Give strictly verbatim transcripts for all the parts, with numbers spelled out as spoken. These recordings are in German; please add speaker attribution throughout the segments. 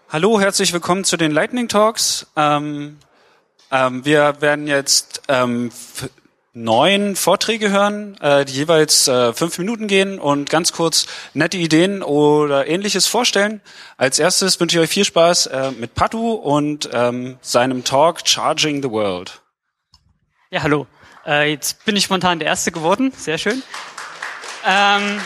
Speaker 1: Hallo, herzlich willkommen zu den Lightning Talks. Ähm, ähm, wir werden jetzt ähm, neun Vorträge hören, äh, die jeweils äh, fünf Minuten gehen und ganz kurz nette Ideen oder Ähnliches vorstellen. Als erstes wünsche ich euch viel Spaß äh, mit Patu und ähm, seinem Talk Charging the World.
Speaker 2: Ja, hallo. Äh, jetzt bin ich spontan der Erste geworden. Sehr schön. Ähm,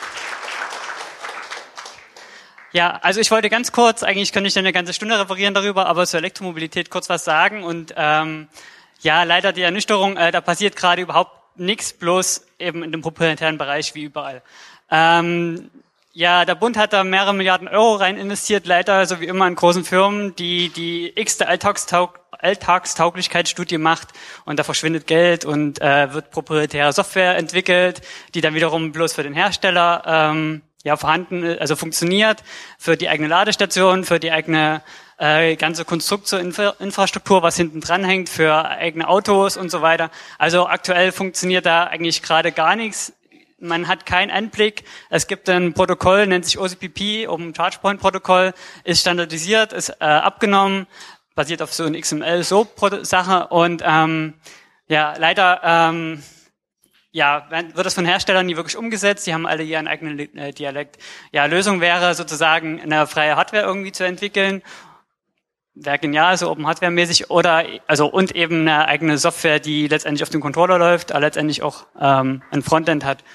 Speaker 2: Ja, also ich wollte ganz kurz, eigentlich könnte ich dann eine ganze Stunde referieren darüber, aber zur Elektromobilität kurz was sagen. Und ähm, ja, leider die Ernüchterung, äh, da passiert gerade überhaupt nichts, bloß eben in dem proprietären Bereich wie überall. Ähm, ja, der Bund hat da mehrere Milliarden Euro rein investiert, leider so wie immer in großen Firmen, die die x-te Alltagstaug Alltagstauglichkeitsstudie macht und da verschwindet Geld und äh, wird proprietäre Software entwickelt, die dann wiederum bloß für den Hersteller ähm, ja vorhanden, also funktioniert, für die eigene Ladestation, für die eigene äh, ganze Konstrukt zur Infra- Infrastruktur, was hinten dran hängt, für eigene Autos und so weiter. Also aktuell funktioniert da eigentlich gerade gar nichts. Man hat keinen Einblick. Es gibt ein Protokoll, nennt sich O C P P, Open Charge Point Protokoll, ist standardisiert, ist äh, abgenommen, basiert auf so ein X M L-S O A P-Sache und ähm, ja, leider ähm, ja, wird das von Herstellern nie wirklich umgesetzt. Die haben alle ihren eigenen äh, Dialekt. Ja, Lösung wäre sozusagen eine freie Hardware irgendwie zu entwickeln. Wäre genial, so Open Hardware mäßig oder also und eben eine eigene Software, die letztendlich auf dem Controller läuft, aber letztendlich auch ähm, ein Frontend hat.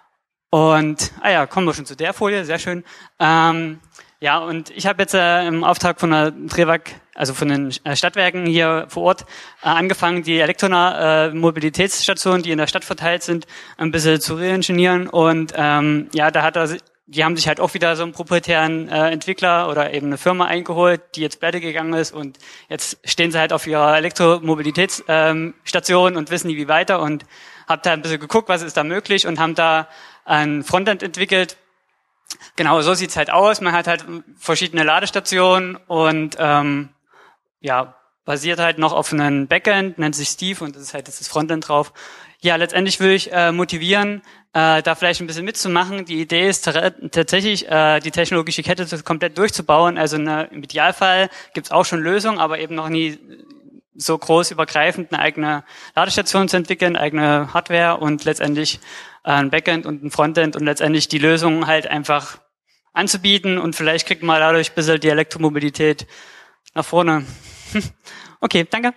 Speaker 2: Und ah ja, kommen wir schon zu der Folie, sehr schön. Ähm, ja, und ich habe jetzt äh, im Auftrag von der Drewag, also von den äh, Stadtwerken hier vor Ort, äh, angefangen, die elektronahe äh, Mobilitätsstationen, die in der Stadt verteilt sind, ein bisschen zu reingenieren. Und ähm, ja, da hat er, die haben sich halt auch wieder so einen proprietären äh, Entwickler oder eben eine Firma eingeholt, die jetzt pleite gegangen ist. Und jetzt stehen sie halt auf ihrer Elektromobilitätsstation ähm, und wissen nie wie weiter. Und hab da ein bisschen geguckt, was ist da möglich und haben da ein Frontend entwickelt. Genau, so sieht's halt aus. Man hat halt verschiedene Ladestationen und ähm, ja, basiert halt noch auf einem Backend, nennt sich Steve und das ist halt das Frontend drauf. Ja, letztendlich will ich äh, motivieren, äh, da vielleicht ein bisschen mitzumachen. Die Idee ist tatsächlich, äh, die technologische Kette komplett durchzubauen. Also eine, im Idealfall gibt's auch schon Lösungen, aber eben noch nie so groß übergreifend eine eigene Ladestation zu entwickeln, eigene Hardware und letztendlich ein Backend und ein Frontend und letztendlich die Lösung halt einfach anzubieten und vielleicht kriegt man dadurch ein bisschen die Elektromobilität nach vorne. Okay, danke.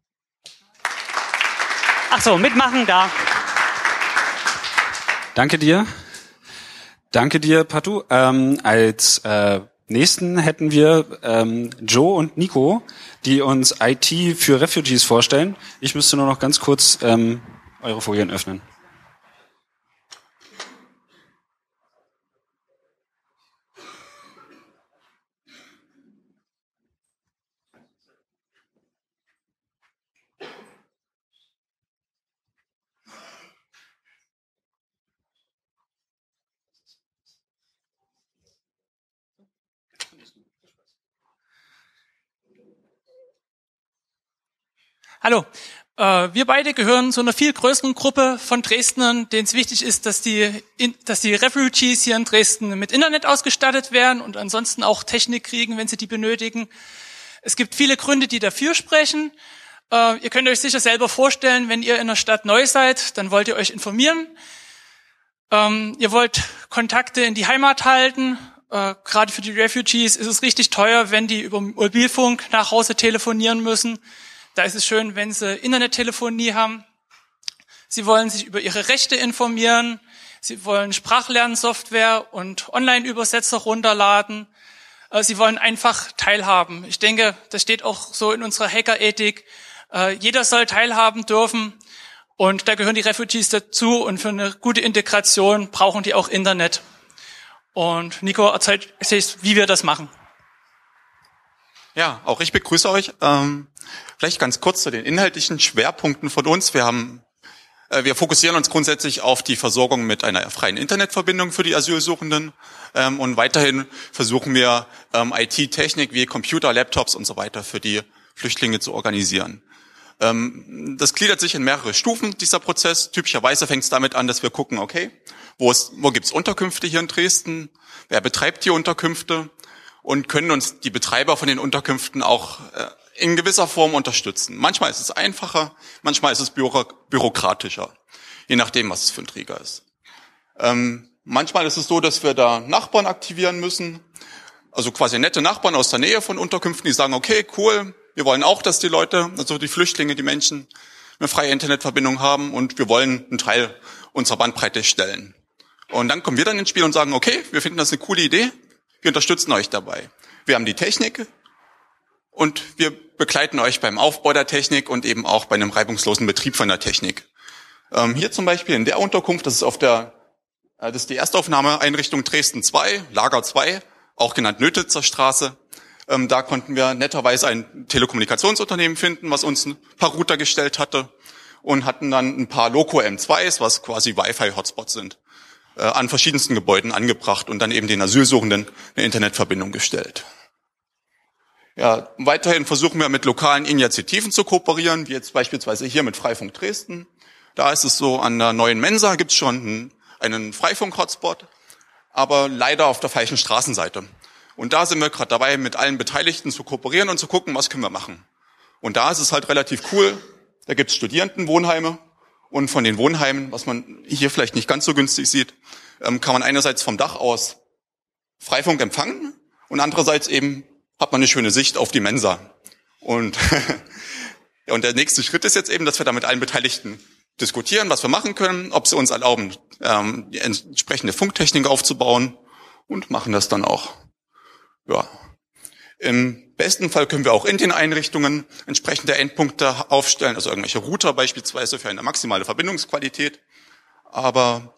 Speaker 2: Ach so, mitmachen da.
Speaker 1: Danke dir. Danke dir, Patu. Ähm, als äh, nächsten hätten wir ähm, Joe und Nico, die uns I T für Refugees vorstellen. Ich müsste nur noch ganz kurz ähm, eure Folien öffnen.
Speaker 3: Hallo, äh, wir beide gehören zu einer viel größeren Gruppe von Dresdnern, denen es wichtig ist, dass die, in, dass die Refugees hier in Dresden mit Internet ausgestattet werden und ansonsten auch Technik kriegen, wenn sie die benötigen. Es gibt viele Gründe, die dafür sprechen. Äh, ihr könnt euch sicher selber vorstellen, wenn ihr in einer Stadt neu seid, dann wollt ihr euch informieren. Ähm, ihr wollt Kontakte in die Heimat halten. Äh, gerade für die Refugees ist es richtig teuer, wenn die über Mobilfunk nach Hause telefonieren müssen. Da ist es schön, wenn sie Internettelefonie haben. Sie wollen sich über ihre Rechte informieren. Sie wollen Sprachlernsoftware und Online-Übersetzer runterladen. Sie wollen einfach teilhaben. Ich denke, das steht auch so in unserer Hackerethik. Jeder soll teilhaben dürfen. Und da gehören die Refugees dazu. Und für eine gute Integration brauchen die auch Internet. Und Nico erzählt, wie wir das machen.
Speaker 4: Ja, auch ich begrüße euch. Ähm, vielleicht ganz kurz zu den inhaltlichen Schwerpunkten von uns. Wir haben, äh, wir fokussieren uns grundsätzlich auf die Versorgung mit einer freien Internetverbindung für die Asylsuchenden ähm, und weiterhin versuchen wir ähm, I T-Technik wie Computer, Laptops und so weiter für die Flüchtlinge zu organisieren. Ähm, das gliedert sich in mehrere Stufen, dieser Prozess. Typischerweise fängt es damit an, dass wir gucken, okay, wo, ist, wo gibt's Unterkünfte hier in Dresden? Wer betreibt die Unterkünfte? und können uns die Betreiber von den Unterkünften auch äh, in gewisser Form unterstützen. Manchmal ist es einfacher, manchmal ist es büro- bürokratischer, je nachdem, was es für ein Träger ist. Ähm, manchmal ist es so, dass wir da Nachbarn aktivieren müssen, also quasi nette Nachbarn aus der Nähe von Unterkünften, die sagen, okay, cool, wir wollen auch, dass die Leute, also die Flüchtlinge, die Menschen, eine freie Internetverbindung haben und wir wollen einen Teil unserer Bandbreite stellen. Und dann kommen wir dann ins Spiel und sagen, okay, wir finden das eine coole Idee, wir unterstützen euch dabei. Wir haben die Technik und wir begleiten euch beim Aufbau der Technik und eben auch bei einem reibungslosen Betrieb von der Technik. Ähm, hier zum Beispiel in der Unterkunft, das ist auf der, äh, das ist die Erstaufnahmeeinrichtung Dresden zwei, Lager zwei, auch genannt Nötitzer Straße. Ähm, da konnten wir netterweise ein Telekommunikationsunternehmen finden, was uns ein paar Router gestellt hatte und hatten dann ein paar Loco M zweis, was quasi Wi-Fi-Hotspots sind, äh, an verschiedensten Gebäuden angebracht und dann eben den Asylsuchenden eine Internetverbindung gestellt. Ja, weiterhin versuchen wir mit lokalen Initiativen zu kooperieren, wie jetzt beispielsweise hier mit Freifunk Dresden. Da ist es so, an der neuen Mensa gibt es schon einen, einen Freifunk-Hotspot, aber leider auf der falschen Straßenseite. Und da sind wir gerade dabei, mit allen Beteiligten zu kooperieren und zu gucken, was können wir machen. Und da ist es halt relativ cool, da gibt es Studierendenwohnheime und von den Wohnheimen, was man hier vielleicht nicht ganz so günstig sieht, kann man einerseits vom Dach aus Freifunk empfangen und andererseits eben hat man eine schöne Sicht auf die Mensa. Und, und der nächste Schritt ist jetzt eben, dass wir da mit allen Beteiligten diskutieren, was wir machen können, ob sie uns erlauben, ähm, die entsprechende Funktechnik aufzubauen und machen das dann auch. Ja. Im besten Fall können wir auch in den Einrichtungen entsprechende Endpunkte aufstellen, also irgendwelche Router beispielsweise für eine maximale Verbindungsqualität. Aber,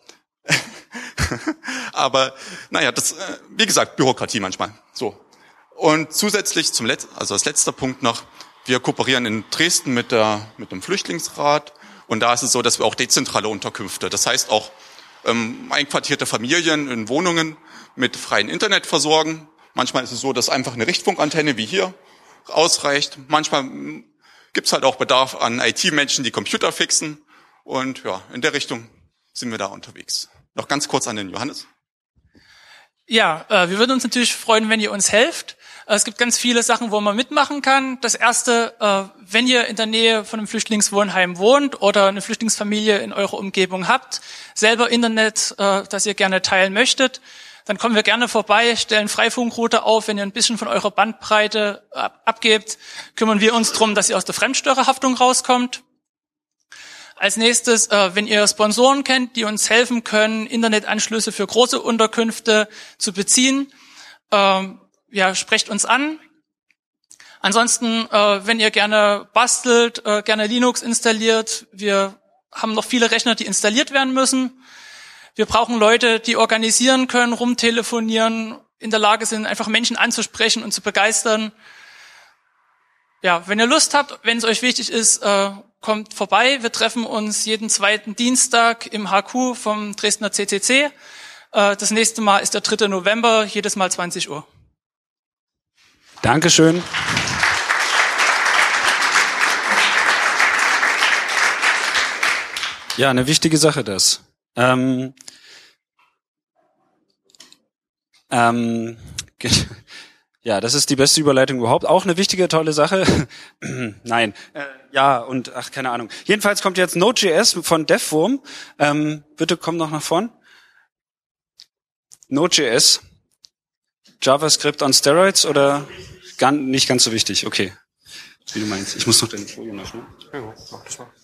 Speaker 4: aber, naja, das, wie gesagt, Bürokratie manchmal. So. Und zusätzlich zum Letz-, also als letzter Punkt noch, wir kooperieren in Dresden mit der, mit dem Flüchtlingsrat. Und da ist es so, dass wir auch dezentrale Unterkünfte, das heißt auch ähm, einquartierte Familien in Wohnungen mit freiem Internet versorgen. Manchmal ist es so, dass einfach eine Richtfunkantenne wie hier ausreicht. Manchmal gibt es halt auch Bedarf an I T-Menschen, die Computer fixen. Und ja, in der Richtung sind wir da unterwegs. Noch ganz kurz an den Johannes.
Speaker 3: Ja, äh, wir würden uns natürlich freuen, wenn ihr uns helft. Es gibt ganz viele Sachen, wo man mitmachen kann. Das erste, äh, wenn ihr in der Nähe von einem Flüchtlingswohnheim wohnt oder eine Flüchtlingsfamilie in eurer Umgebung habt, selber Internet, äh, das ihr gerne teilen möchtet, dann kommen wir gerne vorbei, stellen Freifunkrouter auf. Wenn ihr ein bisschen von eurer Bandbreite ab- abgebt, kümmern wir uns drum, dass ihr aus der Fremdstörerhaftung rauskommt. Als nächstes, äh, wenn ihr Sponsoren kennt, die uns helfen können, Internetanschlüsse für große Unterkünfte zu beziehen, ähm, ja, sprecht uns an. Ansonsten, äh, wenn ihr gerne bastelt, äh, gerne Linux installiert, wir haben noch viele Rechner, die installiert werden müssen. Wir brauchen Leute, die organisieren können, rumtelefonieren, in der Lage sind, einfach Menschen anzusprechen und zu begeistern. Ja, wenn ihr Lust habt, wenn es euch wichtig ist, äh, kommt vorbei. Wir treffen uns jeden zweiten Dienstag im H Q vom Dresdner C C C. Äh, das nächste Mal ist der dritte November, jedes Mal zwanzig Uhr.
Speaker 1: Dankeschön. Ja, eine wichtige Sache das. Ähm, ähm, ja, das ist die beste Überleitung überhaupt. Auch eine wichtige, tolle Sache. Nein. Äh, ja, und ach, keine Ahnung. Jedenfalls kommt jetzt Node.js von DevWorm. Ähm, bitte komm noch nach vorn. Node.js. JavaScript on Steroids oder gar nicht ganz so wichtig? Okay. Wie du meinst. Ich muss noch deine Folie machen. Ja, mach das mal.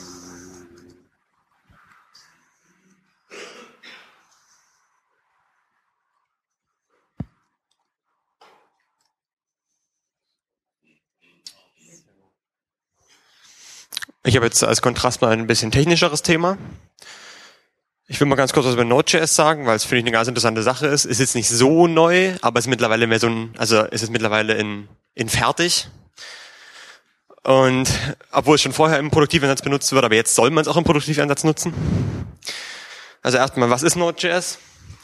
Speaker 5: Ich habe jetzt als Kontrast mal ein bisschen technischeres Thema. Ich will mal ganz kurz was über Node.js sagen, weil es finde ich eine ganz interessante Sache ist. Ist jetzt nicht so neu, aber ist mittlerweile mehr so ein, also ist es mittlerweile in, in fertig. Und obwohl es schon vorher im Produktiveinsatz benutzt wird, aber jetzt soll man es auch im Produktiveinsatz nutzen. Also erstmal, was ist Node.js?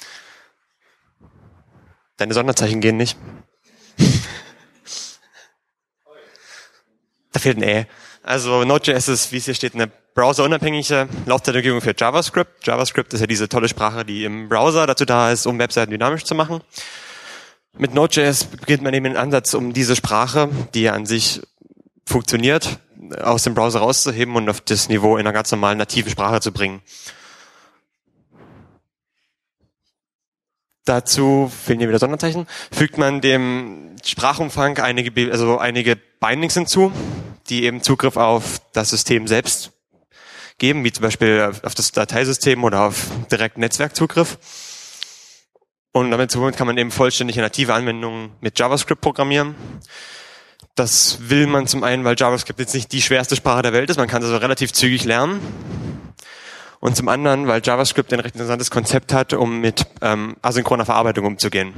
Speaker 5: Deine Sonderzeichen gehen nicht. Da fehlt ein Ä. Also Node.js ist, wie es hier steht, eine browserunabhängige Laufzeitumgebung für JavaScript. JavaScript ist ja diese tolle Sprache, die im Browser dazu da ist, um Webseiten dynamisch zu machen. Mit Node.js beginnt man eben den Ansatz, um diese Sprache, die ja an sich funktioniert, aus dem Browser rauszuheben und auf das Niveau in einer ganz normalen nativen Sprache zu bringen. Dazu fehlen hier wieder Sonderzeichen. Fügt man dem Sprachumfang einige, also einige Bindings hinzu, die eben Zugriff auf das System selbst geben, wie zum Beispiel auf das Dateisystem oder auf direkten Netzwerkzugriff. Und damit kann man eben vollständige native Anwendungen mit JavaScript programmieren. Das will man zum einen, weil JavaScript jetzt nicht die schwerste Sprache der Welt ist, man kann es also relativ zügig lernen. Und zum anderen, weil JavaScript ein recht interessantes Konzept hat, um mit ähm, asynchroner Verarbeitung umzugehen.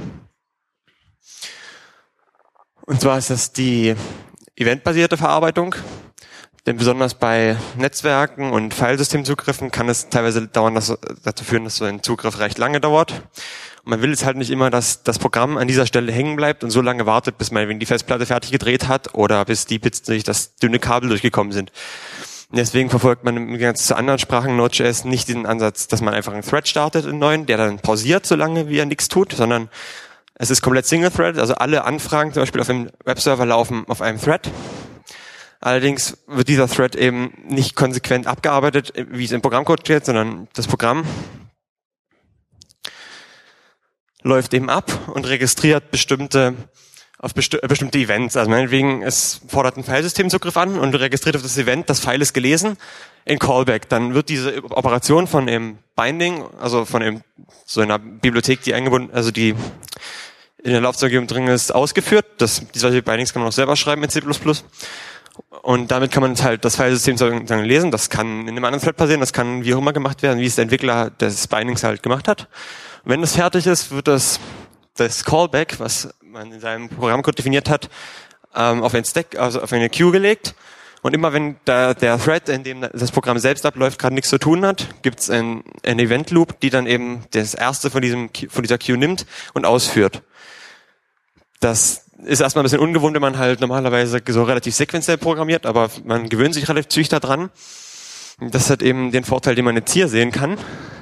Speaker 5: Und zwar ist das die eventbasierte Verarbeitung. Denn besonders bei Netzwerken und Filesystemzugriffen kann es teilweise dauern, dass, dazu führen, dass so ein Zugriff recht lange dauert. Und man will jetzt halt nicht immer, dass das Programm an dieser Stelle hängen bleibt und so lange wartet, bis man die Festplatte fertig gedreht hat oder bis die Bits durch das dünne Kabel durchgekommen sind. Und deswegen verfolgt man im Gegensatz zu anderen Sprachen Node.js nicht den Ansatz, dass man einfach einen Thread startet in neuen, der dann pausiert, solange wie er nichts tut, sondern es ist komplett Single-Thread, also alle Anfragen zum Beispiel auf dem Webserver laufen auf einem Thread. Allerdings wird dieser Thread eben nicht konsequent abgearbeitet, wie es im Programmcode steht, sondern das Programm läuft eben ab und registriert bestimmte auf besti- bestimmte Events. Also meinetwegen, es fordert einen Filesystemzugriff an und registriert auf das Event, das File ist gelesen, in Callback. Dann wird diese Operation von dem Binding, also von dem, so einer Bibliothek, die eingebunden, also die in der Laufzeitumgebung drin ist, ausgeführt. Das, solche Bindings kann man auch selber schreiben in C plus plus. Und damit kann man halt das Filesystem sozusagen lesen. Das kann in einem anderen Thread passieren, das kann wie auch immer gemacht werden, wie es der Entwickler des Bindings halt gemacht hat. Und wenn das fertig ist, wird das, das Callback, was man in seinem Programmcode definiert hat, ähm, auf ein Stack, also auf eine Queue gelegt. Und immer wenn da der Thread, in dem das Programm selbst abläuft, gerade nichts zu tun hat, gibt es ein, ein Event Loop, die dann eben das erste von diesem von dieser Queue nimmt und ausführt. Das ist erstmal ein bisschen ungewohnt, wenn man halt normalerweise so relativ sequenziell programmiert, aber man gewöhnt sich relativ zügig daran. Das hat eben den Vorteil, den man jetzt hier sehen kann.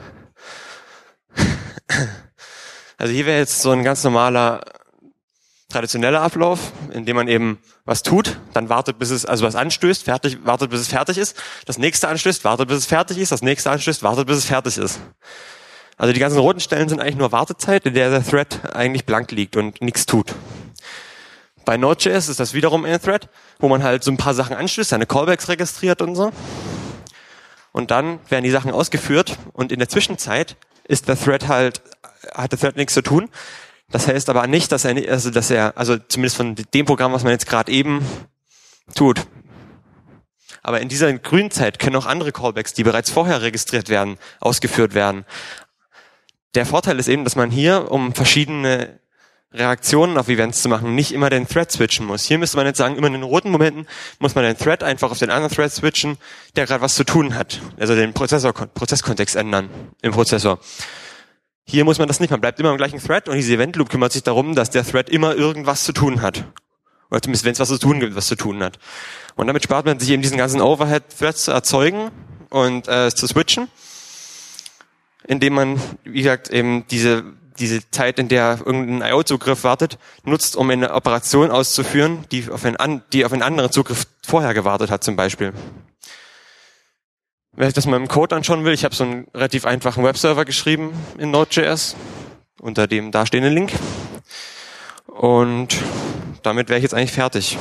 Speaker 5: Also hier wäre jetzt so ein ganz normaler traditioneller Ablauf, in dem man eben was tut, dann wartet, bis es, also was anstößt, fertig, wartet, bis es fertig ist, das nächste anstößt, wartet, bis es fertig ist, das nächste anstößt, wartet, bis es fertig ist. Also die ganzen roten Stellen sind eigentlich nur Wartezeit, in der der Thread eigentlich blank liegt und nichts tut. Bei Node.js ist das wiederum ein Thread, wo man halt so ein paar Sachen anstößt, seine Callbacks registriert und so. Und dann werden die Sachen ausgeführt und in der Zwischenzeit ist der Thread halt, hat der Thread nichts zu tun. Das heißt aber nicht, dass er, also dass er, also zumindest von dem Programm, was man jetzt gerade eben tut. Aber in dieser grünen Zeit können auch andere Callbacks, die bereits vorher registriert werden, ausgeführt werden. Der Vorteil ist eben, dass man hier, um verschiedene Reaktionen auf Events zu machen, nicht immer den Thread switchen muss. Hier müsste man jetzt sagen, immer in den roten Momenten muss man den Thread einfach auf den anderen Thread switchen, der gerade was zu tun hat. Also den Prozessor, Prozesskontext ändern im Prozessor. Hier muss man das nicht, man bleibt immer im gleichen Thread und diese Event Loop kümmert sich darum, dass der Thread immer irgendwas zu tun hat. Oder zumindest, wenn es was zu tun gibt, was zu tun hat. Und damit spart man sich eben diesen ganzen Overhead-Threads zu erzeugen und äh, zu switchen, indem man, wie gesagt, eben diese diese Zeit, in der irgendein I O-Zugriff wartet, nutzt, um eine Operation auszuführen, die auf einen, an, die auf einen anderen Zugriff vorher gewartet hat zum Beispiel. Wer sich das mal im Code anschauen will, ich habe so einen relativ einfachen Webserver geschrieben in Node.js, unter dem dastehenden Link. Und damit wäre ich jetzt eigentlich fertig.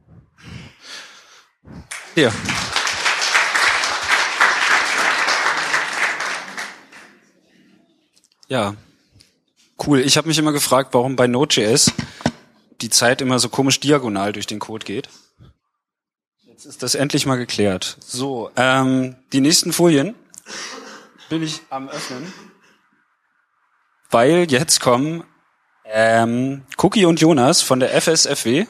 Speaker 1: Hier. Ja, cool. Ich habe mich immer gefragt, warum bei Node.js die Zeit immer so komisch diagonal durch den Code geht. Jetzt ist das endlich mal geklärt. So, ähm, die nächsten Folien bin ich am Öffnen, weil jetzt kommen ähm, Cookie und Jonas von der F S F W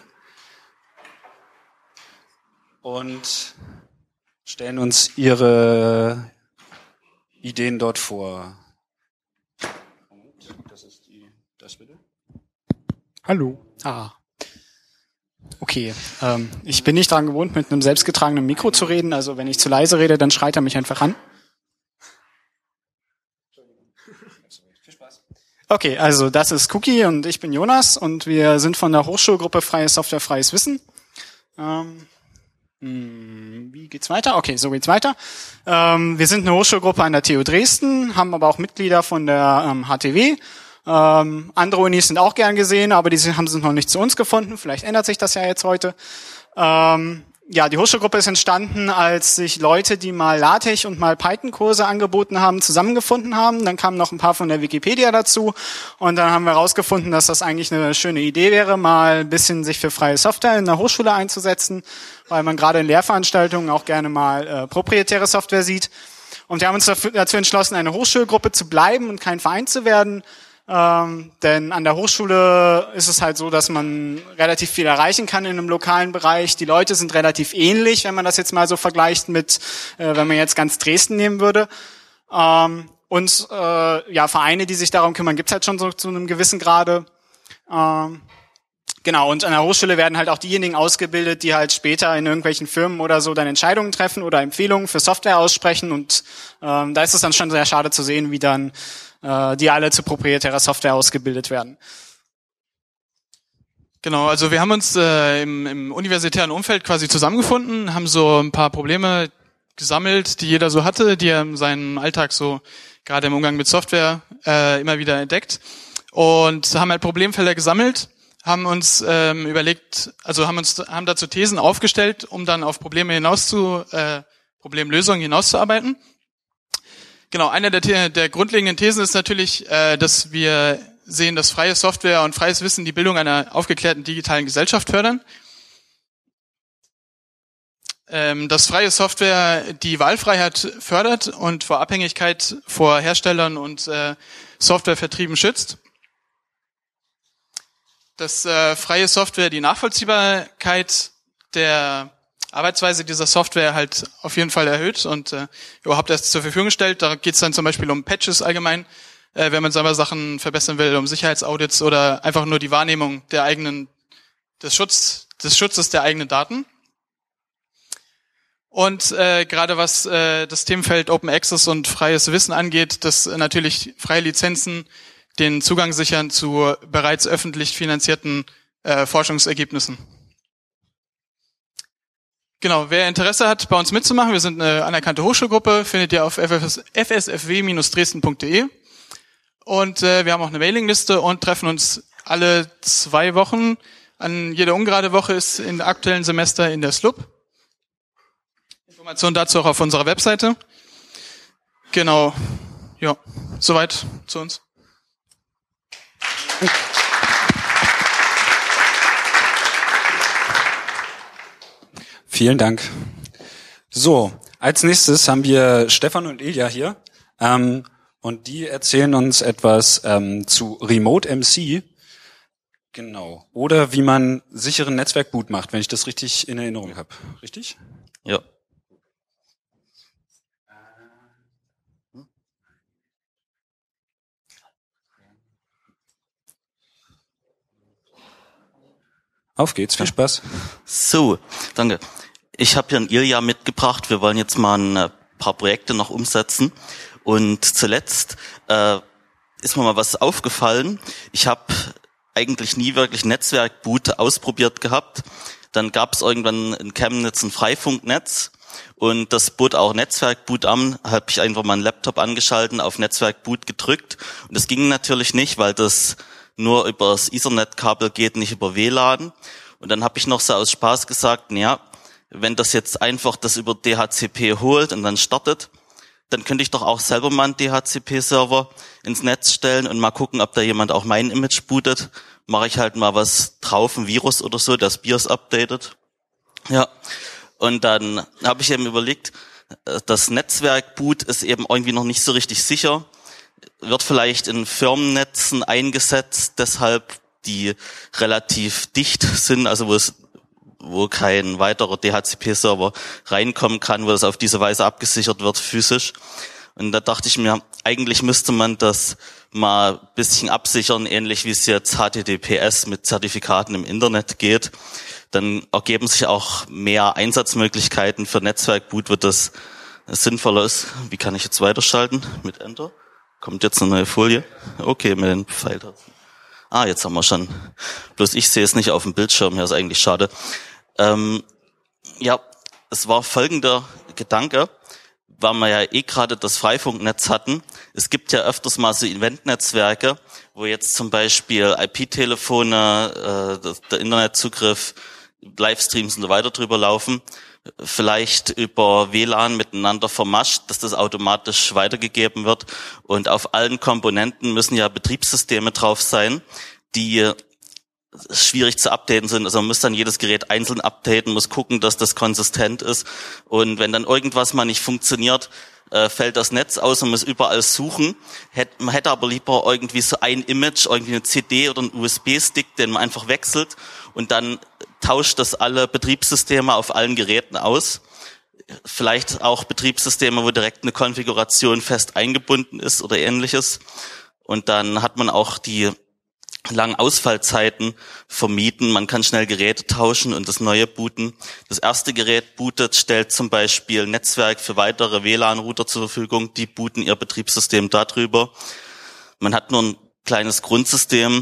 Speaker 1: und stellen uns ihre Ideen dort vor. Das ist die, das bitte.
Speaker 6: Hallo. Ah. Okay, ähm, ich bin nicht daran gewohnt, mit einem selbstgetragenen Mikro zu reden, also wenn ich zu leise rede, dann schreit er mich einfach an. Okay, also das ist Cookie und ich bin Jonas und wir sind von der Hochschulgruppe Freie Software, Freies Wissen. Ähm, wie geht's weiter? Okay, so geht's weiter. Ähm, wir sind eine Hochschulgruppe an der T U Dresden, haben aber auch Mitglieder von der ähm, H T W. Ähm, andere Unis sind auch gern gesehen, aber die haben sich noch nicht zu uns gefunden. Vielleicht ändert sich das ja jetzt heute. Ähm, Ja, die Hochschulgruppe ist entstanden, als sich Leute, die mal LaTeX und mal Python-Kurse angeboten haben, zusammengefunden haben. Dann kamen noch ein paar von der Wikipedia dazu und dann haben wir herausgefunden, dass das eigentlich eine schöne Idee wäre, mal ein bisschen sich für freie Software in der Hochschule einzusetzen, weil man gerade in Lehrveranstaltungen auch gerne mal äh, proprietäre Software sieht. Und wir haben uns dafür, dazu entschlossen, eine Hochschulgruppe zu bleiben und kein Verein zu werden. Ähm, denn an der Hochschule ist es halt so, dass man relativ viel erreichen kann in einem lokalen Bereich. Die Leute sind relativ ähnlich, wenn man das jetzt mal so vergleicht mit, äh, wenn man jetzt ganz Dresden nehmen würde. Ähm, und äh, ja, Vereine, die sich darum kümmern, gibt's halt schon so zu einem gewissen Grade. Ähm, genau, und an der Hochschule werden halt auch diejenigen ausgebildet, die halt später in irgendwelchen Firmen oder so dann Entscheidungen treffen oder Empfehlungen für Software aussprechen. Und ähm, da ist es dann schon sehr schade zu sehen, wie dann die alle zu proprietärer Software ausgebildet werden.
Speaker 7: Genau, also wir haben uns äh, im, im universitären Umfeld quasi zusammengefunden, haben so ein paar Probleme gesammelt, die jeder so hatte, die er in seinem Alltag so gerade im Umgang mit Software äh, immer wieder entdeckt, und haben halt Problemfelder gesammelt, haben uns ähm, überlegt, also haben uns haben dazu Thesen aufgestellt, um dann auf Probleme hinaus zu äh, Problemlösungen hinauszuarbeiten. Genau, eine der, der grundlegenden Thesen ist natürlich, äh, dass wir sehen, dass freie Software und freies Wissen die Bildung einer aufgeklärten digitalen Gesellschaft fördern. Ähm, dass freie Software die Wahlfreiheit fördert und vor Abhängigkeit vor Herstellern und äh, Softwarevertrieben schützt. Dass äh, freie Software die Nachvollziehbarkeit der Arbeitsweise dieser Software halt auf jeden Fall erhöht und äh, überhaupt erst zur Verfügung stellt. Da geht es dann zum Beispiel um Patches allgemein, äh, wenn man selber Sachen verbessern will, um Sicherheitsaudits oder einfach nur die Wahrnehmung der eigenen, des Schutz, des Schutzes der eigenen Daten. Und äh, gerade was äh, das Themenfeld Open Access und freies Wissen angeht, dass äh, natürlich freie Lizenzen den Zugang sichern zu bereits öffentlich finanzierten äh, Forschungsergebnissen. Genau, wer Interesse hat, bei uns mitzumachen, wir sind eine anerkannte Hochschulgruppe, findet ihr auf f s f w Bindestrich dresden Punkt de. Und äh, wir haben auch eine Mailingliste und treffen uns alle zwei Wochen. An jede ungerade Woche ist im aktuellen Semester in der S L U B. Informationen dazu auch auf unserer Webseite. Genau, ja, soweit zu uns.
Speaker 1: Vielen Dank. So, als nächstes haben wir Stefan und Ilja hier. Ähm, und die erzählen uns etwas ähm, zu Remote M C. Genau. Oder wie man sicheren Netzwerkboot macht, wenn ich das richtig in Erinnerung habe. Richtig?
Speaker 8: Ja.
Speaker 1: Auf geht's, viel Spaß.
Speaker 8: So, danke. Ich habe hier einen Ilja mitgebracht. Wir wollen jetzt mal ein paar Projekte noch umsetzen. Und zuletzt äh, ist mir mal was aufgefallen. Ich habe eigentlich nie wirklich Netzwerkboot ausprobiert gehabt. Dann gab es irgendwann in Chemnitz ein Freifunknetz und das bot auch Netzwerkboot an. Habe ich einfach mal einen Laptop angeschalten, auf Netzwerkboot gedrückt und das ging natürlich nicht, weil das nur über das Ethernet-Kabel geht, nicht über W L A N. Und dann habe ich noch so aus Spaß gesagt, naja, wenn das jetzt einfach das über D H C P holt und dann startet, dann könnte ich doch auch selber mal einen D H C P-Server ins Netz stellen und mal gucken, ob da jemand auch mein Image bootet. Mache ich halt mal was drauf, ein Virus oder so, das BIOS updatet. Ja, und dann habe ich eben überlegt, das Netzwerkboot ist eben irgendwie noch nicht so richtig sicher, wird vielleicht in Firmennetzen eingesetzt, deshalb die relativ dicht sind, also wo es wo kein weiterer D H C P-Server reinkommen kann, wo das auf diese Weise abgesichert wird physisch. Und da dachte ich mir, eigentlich müsste man das mal ein bisschen absichern, ähnlich wie es jetzt H T T P S mit Zertifikaten im Internet geht. Dann ergeben sich auch mehr Einsatzmöglichkeiten für Netzwerkboot, wird das sinnvoller ist. Wie kann ich jetzt weiterschalten? Mit Enter? Kommt jetzt eine neue Folie? Okay, mit den Pfeiltasten. Ah, jetzt haben wir schon. Bloß ich sehe es nicht auf dem Bildschirm, ja, ist eigentlich schade. Ähm, ja, es war folgender Gedanke, weil wir ja eh gerade das Freifunknetz hatten. Es gibt ja öfters mal so Eventnetzwerke, wo jetzt zum Beispiel I P-Telefone, äh, der Internetzugriff, Livestreams und so weiter drüber laufen, vielleicht über W L A N miteinander vermascht, dass das automatisch weitergegeben wird. Und auf allen Komponenten müssen ja Betriebssysteme drauf sein, die schwierig zu updaten sind. Also man muss dann jedes Gerät einzeln updaten, muss gucken, dass das konsistent ist. Und wenn dann irgendwas mal nicht funktioniert, äh, fällt das Netz aus und muss überall suchen. Hätt, man hätte aber lieber irgendwie so ein Image, irgendwie eine C D oder einen U S B-Stick, den man einfach wechselt und dann tauscht das alle Betriebssysteme auf allen Geräten aus. Vielleicht auch Betriebssysteme, wo direkt eine Konfiguration fest eingebunden ist oder ähnliches. Und dann hat man auch die langen Ausfallzeiten vermieden. Man kann schnell Geräte tauschen und das neue booten. Das erste Gerät bootet, stellt zum Beispiel Netzwerk für weitere W L A N-Router zur Verfügung. Die booten ihr Betriebssystem darüber. Man hat nur ein kleines Grundsystem.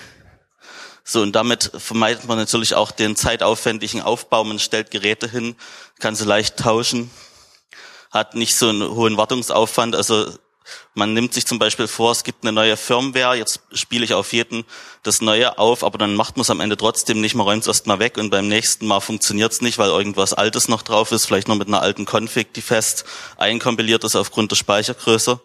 Speaker 8: So, und damit vermeidet man natürlich auch den zeitaufwendigen Aufbau. Man stellt Geräte hin, kann sie leicht tauschen, hat nicht so einen hohen Wartungsaufwand. Also man nimmt sich zum Beispiel vor, es gibt eine neue Firmware, jetzt spiele ich auf jeden das Neue auf, aber dann macht man es am Ende trotzdem nicht, man räumt es erstmal weg und beim nächsten Mal funktioniert es nicht, weil irgendwas Altes noch drauf ist, vielleicht noch mit einer alten Config, die fest einkompiliert ist aufgrund der Speichergröße.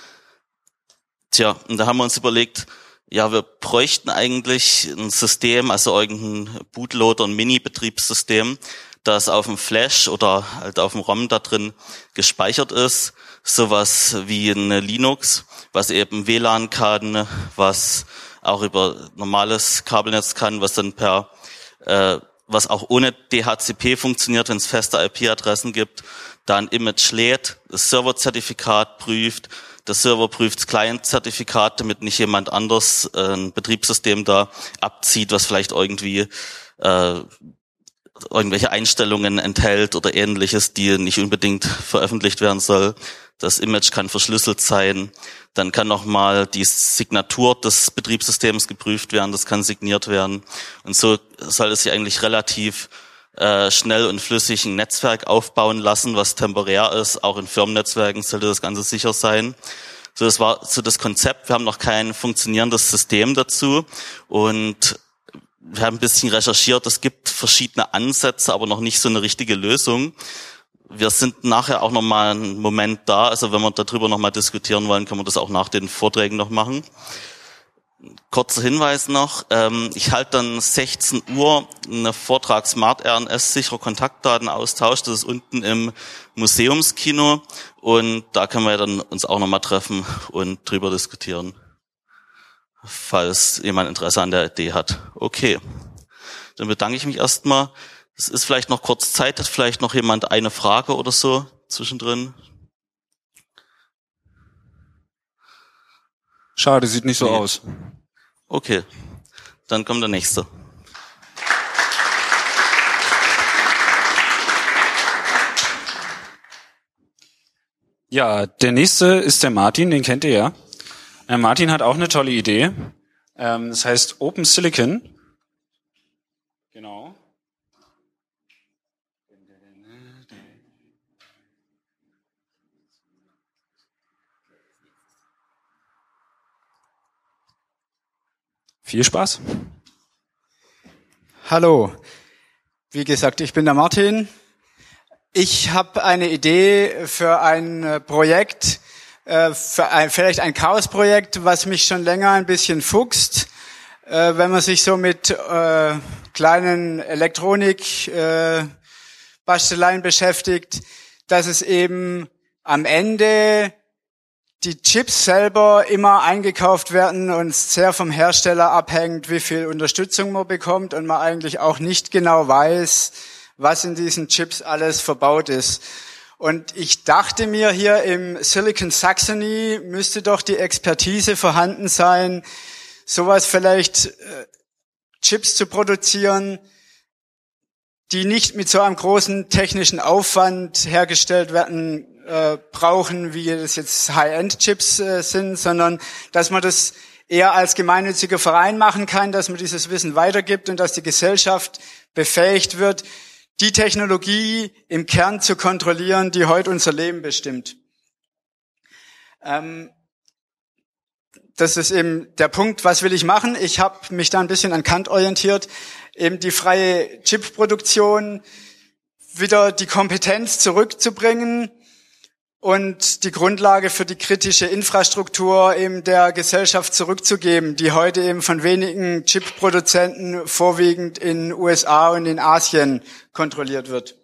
Speaker 8: Tja, und da haben wir uns überlegt, ja, wir bräuchten eigentlich ein System, also irgendein Bootloader, ein Mini-Betriebssystem, das auf dem Flash oder halt auf dem ROM da drin gespeichert ist. Sowas wie eine Linux, was eben W L A N kann, was auch über normales Kabelnetz kann, was dann per, äh, was auch ohne D H C P funktioniert, wenn es feste I P-Adressen gibt, da ein Image lädt, das Serverzertifikat prüft, der Server prüft das Client-Zertifikat, damit nicht jemand anders äh, ein Betriebssystem da abzieht, was vielleicht irgendwie äh, irgendwelche Einstellungen enthält oder ähnliches, die nicht unbedingt veröffentlicht werden soll. Das Image kann verschlüsselt sein. Dann kann nochmal die Signatur des Betriebssystems geprüft werden. Das kann signiert werden. Und so soll es sich eigentlich relativ äh, schnell und flüssig ein Netzwerk aufbauen lassen, was temporär ist. Auch in Firmennetzwerken sollte das Ganze sicher sein. So, das war so das Konzept. Wir haben noch kein funktionierendes System dazu. Und wir haben ein bisschen recherchiert. Es gibt verschiedene Ansätze, aber noch nicht so eine richtige Lösung. Wir sind nachher auch nochmal einen Moment da. Also wenn wir darüber nochmal diskutieren wollen, können wir das auch nach den Vorträgen noch machen. Kurzer Hinweis noch. Ähm, ich halte dann sechzehn Uhr einen Vortrag Smart R N S, sicherer Kontaktdatenaustausch. Das ist unten im Museumskino. Und da können wir dann uns auch nochmal treffen und drüber diskutieren, falls jemand Interesse an der Idee hat. Okay, dann bedanke ich mich erstmal. Es ist vielleicht noch kurz Zeit, hat vielleicht noch jemand eine Frage oder so zwischendrin?
Speaker 1: Schade, sieht nicht so
Speaker 8: Nee.
Speaker 1: aus.
Speaker 8: Okay, dann kommt der nächste.
Speaker 1: Ja, der nächste ist der Martin, den kennt ihr ja. Äh, Martin hat auch eine tolle Idee. Ähm, das heißt Open Silicon. Genau. Viel Spaß.
Speaker 6: Hallo, wie gesagt, ich bin der Martin. Ich habe eine Idee für ein Projekt, äh, für ein, vielleicht ein Chaos-Projekt, was mich schon länger ein bisschen fuchst, äh, wenn man sich so mit äh, kleinen Elektronik äh, Basteleien beschäftigt, dass es eben am Ende die Chips selber immer eingekauft werden und sehr vom Hersteller abhängt, wie viel Unterstützung man bekommt und man eigentlich auch nicht genau weiß, was in diesen Chips alles verbaut ist. Und ich dachte mir, hier im Silicon Saxony müsste doch die Expertise vorhanden sein, sowas vielleicht äh, Chips zu produzieren, die nicht mit so einem großen technischen Aufwand hergestellt werden äh, brauchen, wie das jetzt High-End-Chips äh, sind, sondern dass man das eher als gemeinnütziger Verein machen kann, dass man dieses Wissen weitergibt und dass die Gesellschaft befähigt wird, die Technologie im Kern zu kontrollieren, die heute unser Leben bestimmt. Ähm, das ist eben der Punkt, was will ich machen? Ich habe mich da ein bisschen an Kant orientiert, eben die freie Chip-Produktion, wieder die Kompetenz zurückzubringen und die Grundlage für die kritische Infrastruktur eben der Gesellschaft zurückzugeben, die heute eben von wenigen Chip-Produzenten vorwiegend in U S A und in Asien kontrolliert wird.